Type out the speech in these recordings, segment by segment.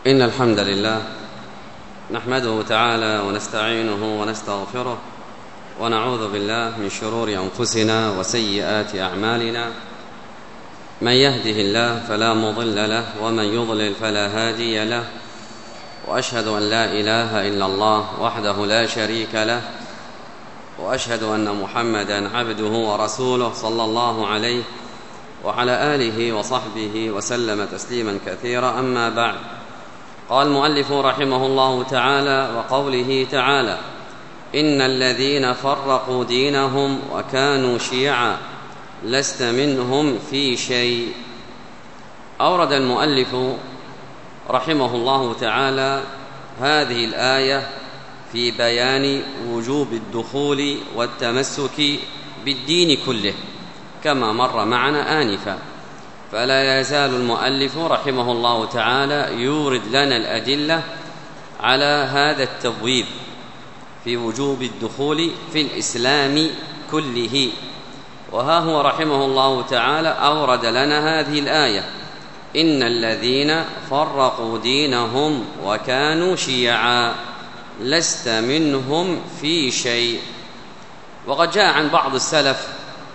إن الحمد لله نحمده تعالى ونستعينه ونستغفره ونعوذ بالله من شرور أنفسنا وسيئات أعمالنا. من يهده الله فلا مضل له ومن يضلل فلا هادي له، وأشهد أن لا إله إلا الله وحده لا شريك له، وأشهد أن محمدًا عبده ورسوله صلى الله عليه وعلى آله وصحبه وسلم تسليما كثيرا. أما بعد، قال المؤلف رحمه الله تعالى وقوله تعالى: إن الذين فرقوا دينهم وكانوا شيعا لست منهم في شيء. أورد المؤلف رحمه الله تعالى هذه الآية في بيان وجوب الدخول والتمسك بالدين كله كما مر معنا آنفا، فلا يزال المؤلف رحمه الله تعالى يورد لنا الأدلة على هذا التبويب في وجوب الدخول في الإسلام كله. وها هو رحمه الله تعالى أورد لنا هذه الآية: إن الذين فرقوا دينهم وكانوا شيعا لست منهم في شيء. وقد جاء عن بعض السلف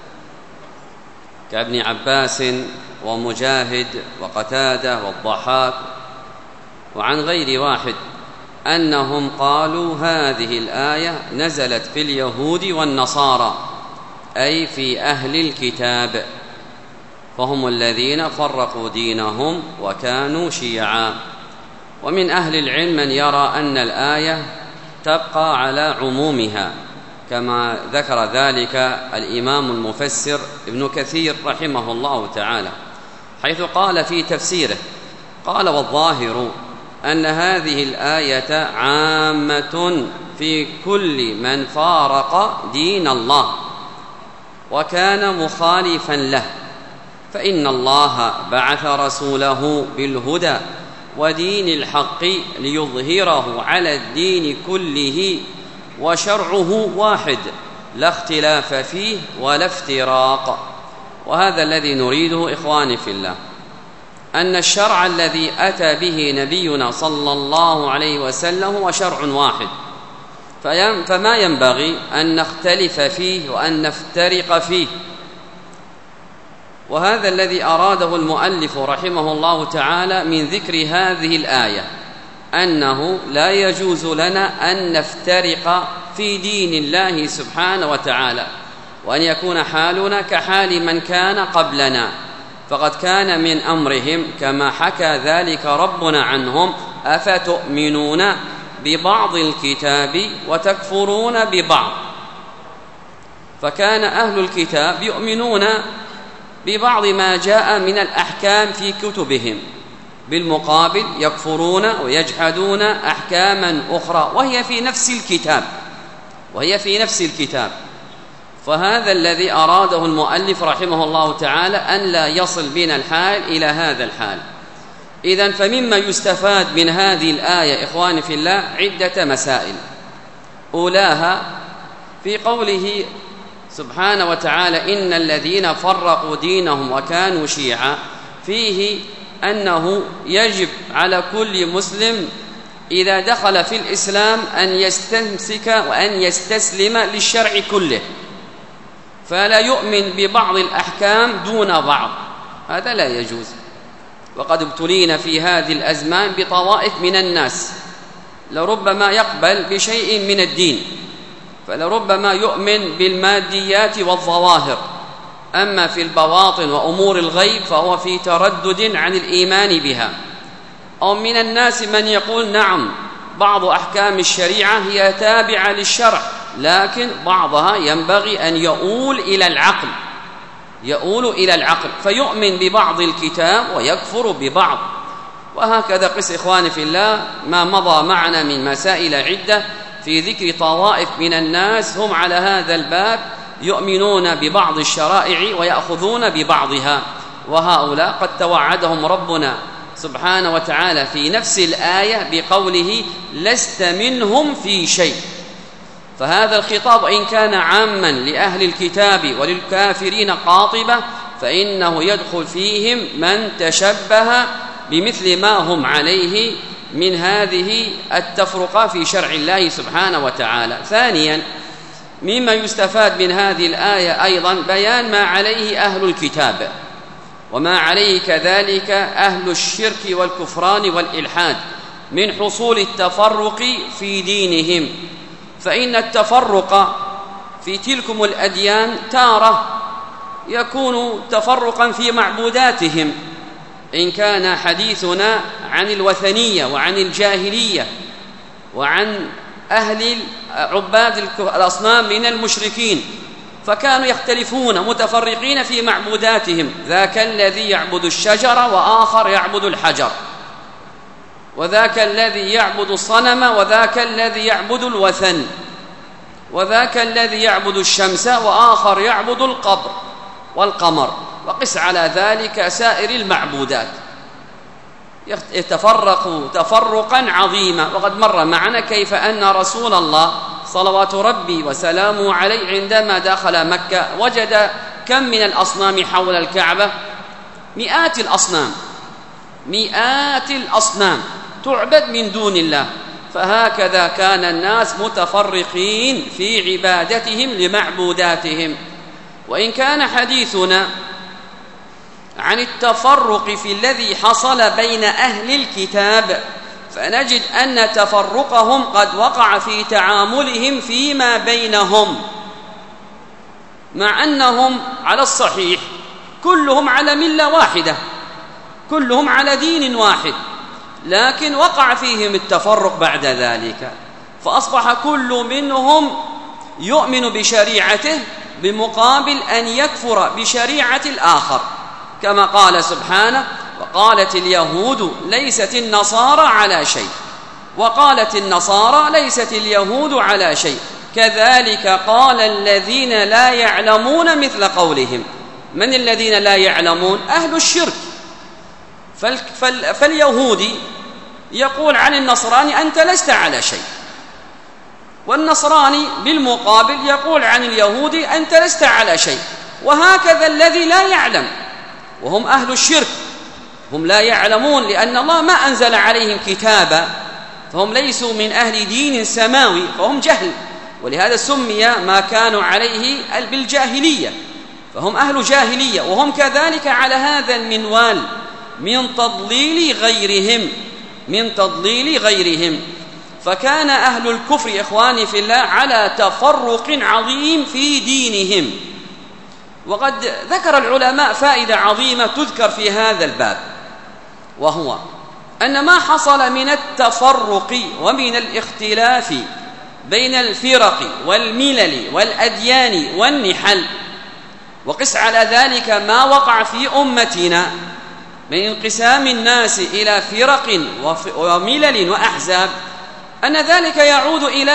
كابن عباس ومجاهد وقتادة والضحاك وعن غير واحد أنهم قالوا هذه الآية نزلت في اليهود والنصارى، أي في أهل الكتاب، فهم الذين فرقوا دينهم وكانوا شيعا. ومن أهل العلم من يرى أن الآية تبقى على عمومها، كما ذكر ذلك الإمام المفسر ابن كثير رحمه الله تعالى، حيث قال في تفسيره: قال: والظاهر أن هذه الآية عامة في كل من فارق دين الله وكان مخالفا له، فإن الله بعث رسوله بالهدى ودين الحق ليظهره على الدين كله، وشرعه واحد لا اختلاف فيه ولا افتراق. وهذا الذي نريده إخواني في الله، أن الشرع الذي أتى به نبينا صلى الله عليه وسلم هو شرع واحد، فما ينبغي أن نختلف فيه وأن نفترق فيه. وهذا الذي أراده المؤلف رحمه الله تعالى من ذكر هذه الآية، أنه لا يجوز لنا أن نفترق في دين الله سبحانه وتعالى، وأن يكون حالنا كحال من كان قبلنا، فقد كان من أمرهم كما حكى ذلك ربنا عنهم: أفتؤمنون ببعض الكتاب وتكفرون ببعض. فكان أهل الكتاب يؤمنون ببعض ما جاء من الأحكام في كتبهم، بالمقابل يكفرون ويجحدون أحكاما أخرى وهي في نفس الكتاب. فهذا الذي أراده المؤلف رحمه الله تعالى، أن لا يصل بنا الحال إلى هذا الحال. إذن فمما يستفاد من هذه الآية إخواني في الله عدة مسائل. أولاها في قوله سبحانه وتعالى: إن الذين فرقوا دينهم وكانوا شيعا، فيه أنه يجب على كل مسلم إذا دخل في الإسلام أن يستمسك وأن يستسلم للشرع كله، فلا يؤمن ببعض الأحكام دون بعض، هذا لا يجوز. وقد ابتلينا في هذه الأزمان بطوائف من الناس لربما يقبل بشيء من الدين، فلربما يؤمن بالماديات والظواهر، أما في البواطن وأمور الغيب فهو في تردد عن الإيمان بها. أو من الناس من يقول: نعم، بعض أحكام الشريعة هي تابعة للشرع، لكن بعضها ينبغي أن يؤول إلى العقل، فيؤمن ببعض الكتاب ويكفر ببعض. وهكذا قس إخواني في الله ما مضى معنا من مسائل عدة في ذكر طوائف من الناس هم على هذا الباب، يؤمنون ببعض الشرائع ويأخذون ببعضها. وهؤلاء قد توعدهم ربنا سبحانه وتعالى في نفس الآية بقوله: لست منهم في شيء. فهذا الخطاب إن كان عاما لأهل الكتاب وللكافرين قاطبة، فإنه يدخل فيهم من تشبه بمثل ما هم عليه من هذه التفرقة في شرع الله سبحانه وتعالى. ثانيا مما يستفاد من هذه الآية أيضا بيان ما عليه أهل الكتاب وما عليه كذلك أهل الشرك والكفران والإلحاد من حصول التفرق في دينهم. فإن التفرق في تلكم الأديان تارة يكون تفرقا في معبوداتهم، إن كان حديثنا عن الوثنية وعن الجاهلية وعن أهل عباد الأصنام من المشركين، فكانوا يختلفون متفرقين في معبوداتهم، ذاك الذي يعبد الشجر وآخر يعبد الحجر، وذاك الذي يعبد الصنم وذاك الذي يعبد الوثن، وذاك الذي يعبد الشمس وآخر يعبد القبر والقمر، وقس على ذلك سائر المعبودات، يتفرقوا تفرقا عظيما. وقد مر معنا كيف أن رسول الله صلوات ربي وسلامه عليه عندما دخل مكة وجد كم من الأصنام حول الكعبة، مئات الأصنام تعبد من دون الله. فهكذا كان الناس متفرقين في عبادتهم لمعبوداتهم. وإن كان حديثنا عن التفرق في الذي حصل بين أهل الكتاب، فنجد أن تفرقهم قد وقع في تعاملهم فيما بينهم، مع أنهم على الصحيح كلهم على ملة واحدة، كلهم على دين واحد، لكن وقع فيهم التفرق بعد ذلك، فأصبح كل منهم يؤمن بشريعته بمقابل أن يكفر بشريعة الآخر، كما قال سبحانه: وقالت اليهود ليست النصارى على شيء، وقالت النصارى ليست اليهود على شيء، كذلك قال الذين لا يعلمون مثل قولهم. من الذين لا يعلمون؟ أهل الشرك. فاليهودي يقول عن النصراني أنت لست على شيء، والنصراني بالمقابل يقول عن اليهودي أنت لست على شيء، وهكذا الذي لا يعلم، وهم أهل الشرك، هم لا يعلمون لأن الله ما أنزل عليهم كتابا، فهم ليسوا من أهل دين سماوي، فهم جهل، ولهذا سمي ما كانوا عليه بالجاهلية، فهم أهل جاهلية، وهم كذلك على هذا المنوال من تضليل غيرهم. فكان أهل الكفر إخواني في الله على تفرق عظيم في دينهم. وقد ذكر العلماء فائدة عظيمة تذكر في هذا الباب، وهو أن ما حصل من التفرق ومن الاختلاف بين الفرق والملل والأديان والنحل، وقس على ذلك ما وقع في أمتنا من انقسام الناس إلى فرق وملل وأحزاب، أن ذلك يعود إلى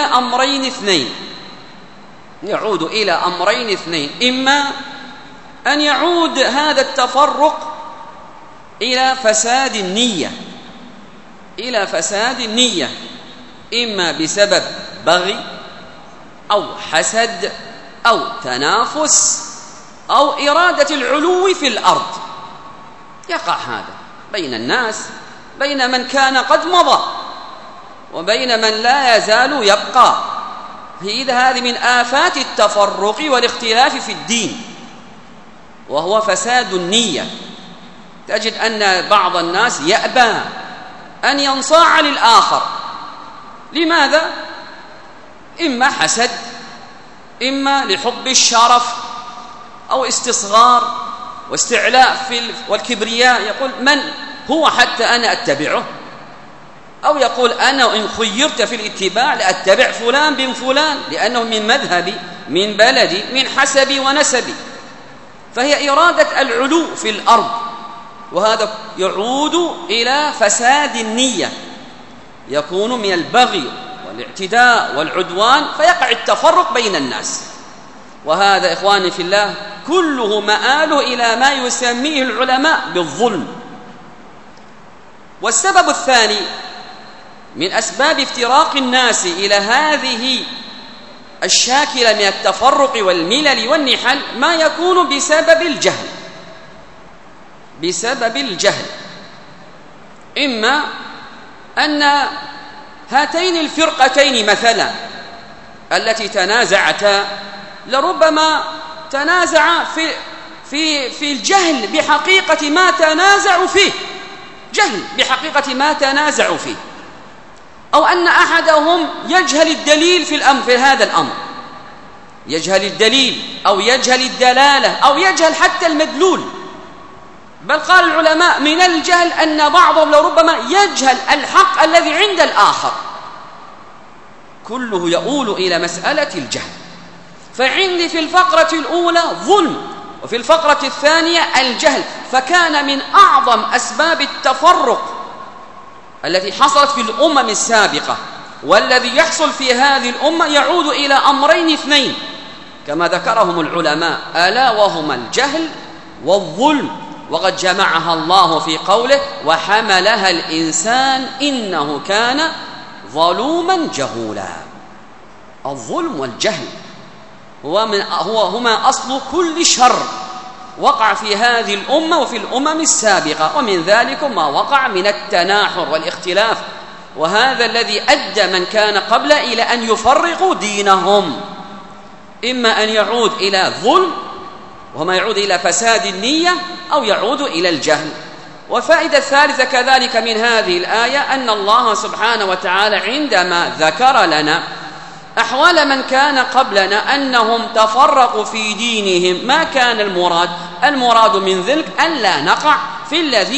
أمرين اثنين، إما أن يعود هذا التفرق إلى فساد النية، إما بسبب بغي أو حسد أو تنافس أو إرادة العلو في الأرض، يقع هذا بين الناس، بين من كان قد مضى وبين من لا يزال يبقى. هذه من آفات التفرق والاختلاف في الدين، وهو فساد النية. تجد أن بعض الناس يأبى أن ينصاع للآخر، لماذا؟ إما حسد، إما لحب الشرف أو استصغار واستعلاء والكبرياء، يقول من هو حتى أنا أتبعه، أو يقول أنا إن خيرت في الاتباع لأتبع فلان بن فلان لأنه من مذهبي من بلدي من حسبي ونسبي. فهي إرادة العلو في الأرض، وهذا يعود إلى فساد النية، يكون من البغي والاعتداء والعدوان، فيقع التفرق بين الناس. وهذا إخواني في الله كله مآله إلى ما يسميه العلماء بالظلم. والسبب الثاني من أسباب افتراق الناس إلى هذه الشاكلة من التفرق والملل والنحل ما يكون بسبب الجهل، إما أن هاتين الفرقتين مثلا التي تنازعتا لربما تنازع في الجهل بحقيقة ما تنازع فيه، جهل بحقيقة ما تنازع فيه، أو أن أحدهم يجهل الدليل في هذا الأمر، يجهل الدليل أو يجهل الدلالة أو يجهل حتى المدلول. بل قال العلماء من الجهل أن بعضهم لربما يجهل الحق الذي عند الآخر. كله يؤول إلى مسألة الجهل. فعندي في الفقرة الأولى ظلم، وفي الفقرة الثانية الجهل. فكان من أعظم أسباب التفرق التي حصلت في الأمم السابقة والذي يحصل في هذه الأمة يعود إلى أمرين اثنين كما ذكرهم العلماء، ألا وهما الجهل والظلم. وقد جمعها الله في قوله وحملها الإنسان إنه كان ظلوما جهولا. الظلم والجهل هما أصل كل شر وقع في هذه الأمة وفي الأمم السابقة، ومن ذلك ما وقع من التناحر والاختلاف، وهذا الذي أدى من كان قبل إلى أن يفرقوا دينهم، إما أن يعود إلى ظلم وما يعود إلى فساد النية أو يعود إلى الجهل. وفائدة الثالثة كذلك من هذه الآية أن الله سبحانه وتعالى عندما ذكر لنا أحوال من كان قبلنا أنهم تفرقوا في دينهم، ما كان المراد من ذلك ألا نقع في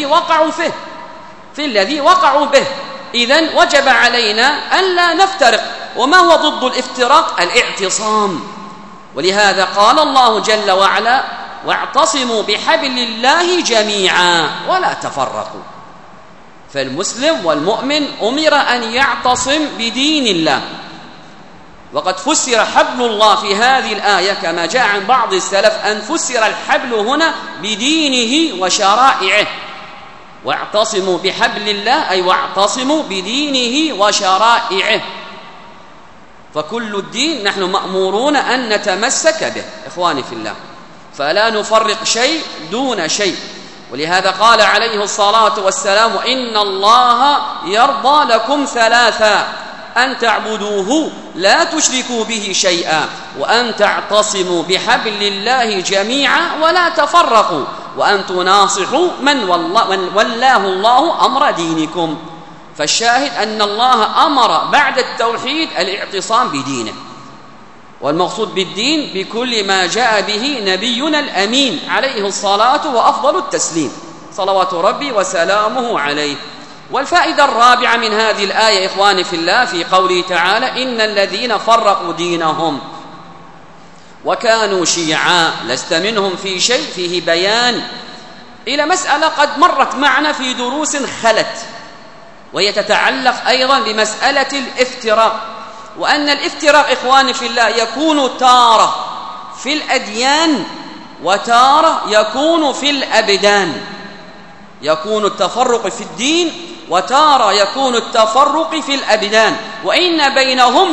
الذي وقعوا به. إذن وجب علينا ألا نفترق. وما هو ضد الافتراق؟ الاعتصام. ولهذا قال الله جل وعلا واعتصموا بحبل الله جميعا ولا تفرقوا. فالمسلم والمؤمن أمر أن يعتصم بدين الله. وقد فسر حبل الله في هذه الآية كما جاء عن بعض السلف أن فسر الحبل هنا بدينه وشرائعه. واعتصموا بحبل الله أي واعتصموا بدينه وشرائعه. فكل الدين نحن مأمورون أن نتمسك به إخواني في الله، فلا نفرق شيء دون شيء. ولهذا قال عليه الصلاة والسلام إن الله يرضى لكم ثلاثا: أن تعبدوه لا تشركوا به شيئا، وأن تعتصموا بحبل الله جميعا ولا تفرقوا، وأن تناصحوا من ولاه الله أمر دينكم. فالشاهد أن الله أمر بعد التوحيد الاعتصام بدينه، والمقصود بالدين بكل ما جاء به نبينا الأمين عليه الصلاة وأفضل التسليم صلوات ربي وسلامه عليه. والفائدة الرابعة من هذه الآية إخواني في الله في قوله تعالى إن الذين فرقوا دينهم وكانوا شيعا لست منهم في شيء، فيه بيان إلى مسألة قد مرت معنا في دروس خلت، وهي تتعلق أيضا بمسألة الافتراق. وأن الافتراق إخواني في الله يكون تارة في الأديان وتارة يكون في الأبدان. يكون التفرق في الدين وتارة يكون التفرق في الأبدان، وإن بينهم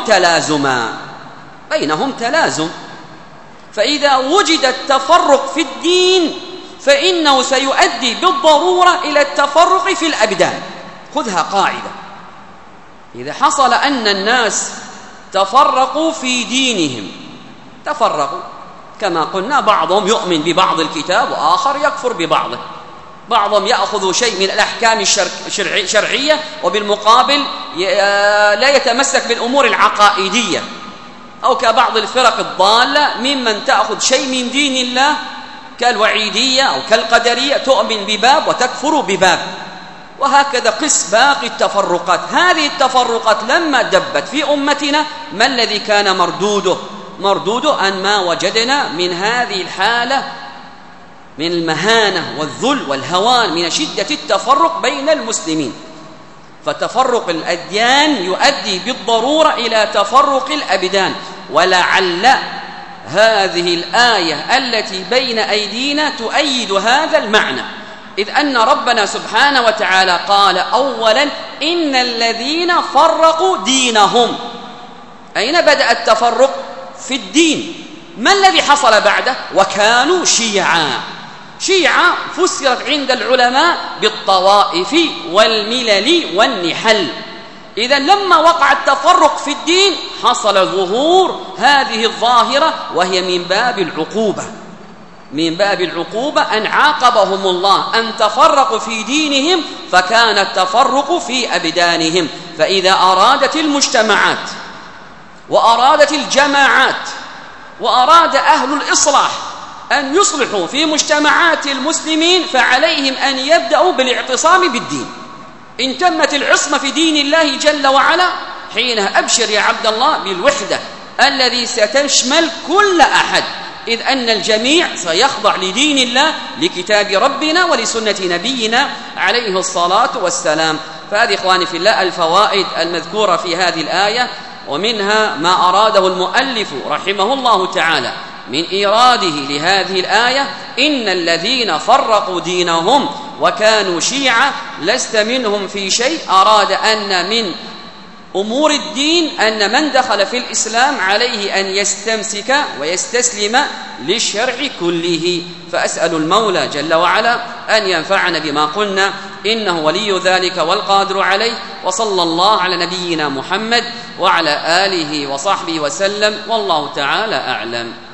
تلازم. فإذا وجد التفرق في الدين فإنه سيؤدي بالضرورة إلى التفرق في الأبدان. خذها قاعدة: إذا حصل أن الناس تفرقوا في دينهم، تفرقوا كما قلنا، بعضهم يؤمن ببعض الكتاب وآخر يكفر ببعضه، بعضهم يأخذ شيء من الأحكام الشرعية وبالمقابل لا يتمسك بالأمور العقائدية، أو كبعض الفرق الضالة ممن تأخذ شيء من دين الله كالوعيدية أو كالقدرية، تؤمن بباب وتكفر بباب. وهكذا قس باقي التفرقات. هذه التفرقات لما دبت في أمتنا ما الذي كان مردوده أن ما وجدنا من هذه الحالة من المهانة والذل والهوان من شدة التفرق بين المسلمين. فتفرق الأديان يؤدي بالضرورة إلى تفرق الأبدان. ولعل هذه الآية التي بين أيدينا تؤيد هذا المعنى، إذ أن ربنا سبحانه وتعالى قال أولا إن الذين فرقوا دينهم. أين بدأ التفرق؟ في الدين. ما الذي حصل بعده؟ وكانوا شيعا. شيعة فسرت عند العلماء بالطوائف والملل والنحل. إذن لما وقع التفرق في الدين حصل ظهور هذه الظاهرة، وهي من باب العقوبة أن عاقبهم الله أن تفرقوا في دينهم، فكان التفرق في أبدانهم. فإذا أرادت المجتمعات وأرادت الجماعات وأراد أهل الإصلاح أن يصلحوا في مجتمعات المسلمين، فعليهم أن يبدأوا بالاعتصام بالدين. إن تمت العصمة في دين الله جل وعلا، حينها أبشر يا عبد الله بالوحدة الذي ستشمل كل أحد، إذ أن الجميع سيخضع لدين الله، لكتاب ربنا ولسنة نبينا عليه الصلاة والسلام. فهذه إخواني في الله الفوائد المذكورة في هذه الآية، ومنها ما أراده المؤلف رحمه الله تعالى من إيراده لهذه الآية: إن الذين فرقوا دينهم وكانوا شيعا لست منهم في شيء. أراد أن من أمور الدين أن من دخل في الإسلام عليه أن يستمسك ويستسلم للشرع كله. فأسأل المولى جل وعلا أن ينفعنا بما قلنا، إنه ولي ذلك والقادر عليه. وصلى الله على نبينا محمد وعلى آله وصحبه وسلم، والله تعالى أعلم.